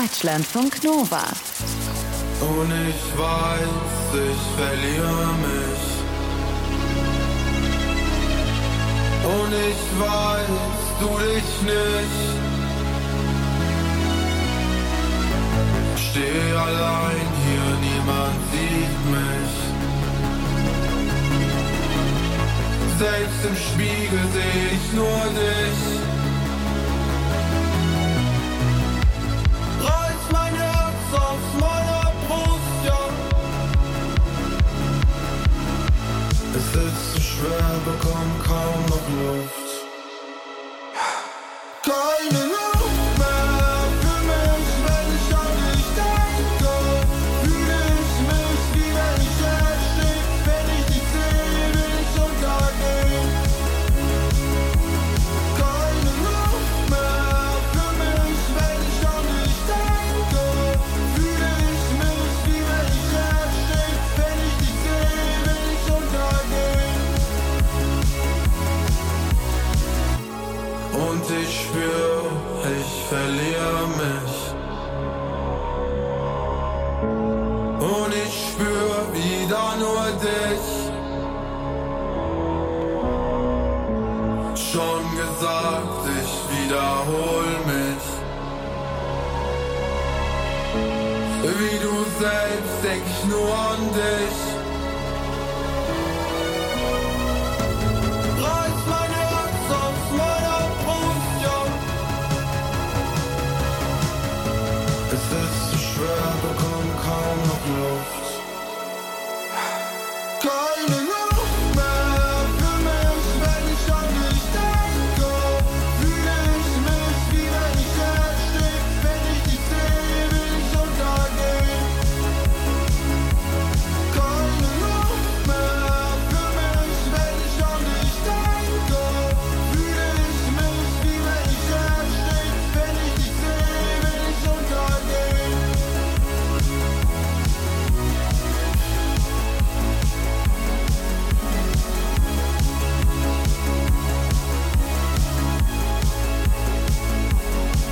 Deutschlandfunk Nova. Und ich weiß, ich verliere mich. Und ich weiß, du dich nicht. Steh allein hier, niemand sieht mich. Selbst im Spiegel seh ich nur dich. Reiß mein Herz aus meiner Brust, ja. Es ist zu schwer, bekomm kaum noch Luft. Keine Luft mehr für mich, wenn ich an dich denke. Fühle ich mich, wie wenn ich erstick. Wenn ich dich sehe, will ich untergehen. Keine Luft mehr für mich, wenn ich an dich denke. Fühle ich mich, wie wenn ich erstick. Wenn ich dich sehe, will ich untergehen. Und ich spür, ich verliere mich. Und ich spür wieder nur dich. Schon gesagt, ich wiederhol mich. Wie du selbst denk ich nur an dich.